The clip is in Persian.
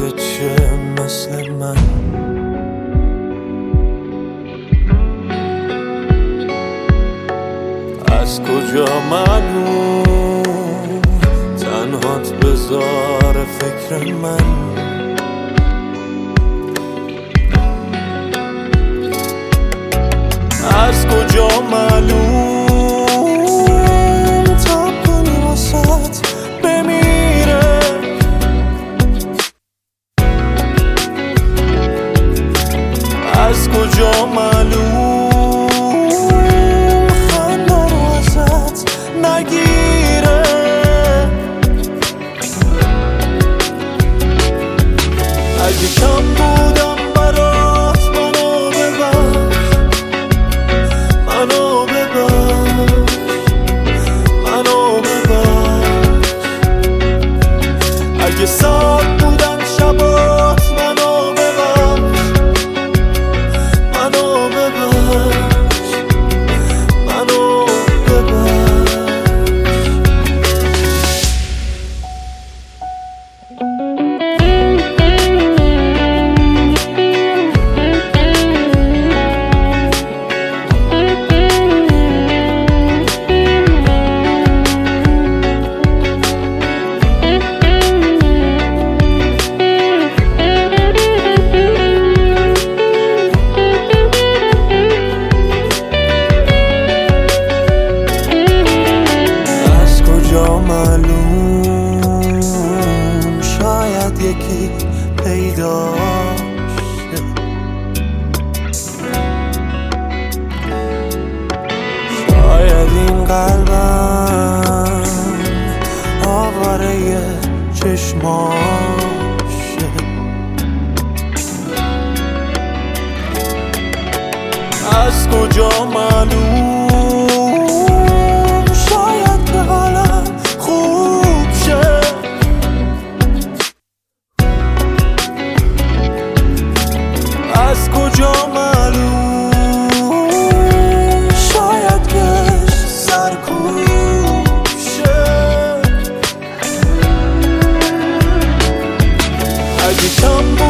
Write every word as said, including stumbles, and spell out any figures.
چیه مثل من؟ از کجا معلوم تنهات بذار فکر من؟ از کجا معلوم تا کنی واسط بمیره؟ از کجا معلوم خنده رو ازت نگیره؟ اگه کم بودم برات منو ببخش، منو ببخش، منو ببخش. اگه ساعت بودن شبات منو ببخش، منو ببخش، منو ببخش. معلوم شاید یکی پیدا شه، شاید این قلبم آواره چشماشه. از کجا معلوم از کجا معلوم شاید کش سرکوشه؟ اگه کم بود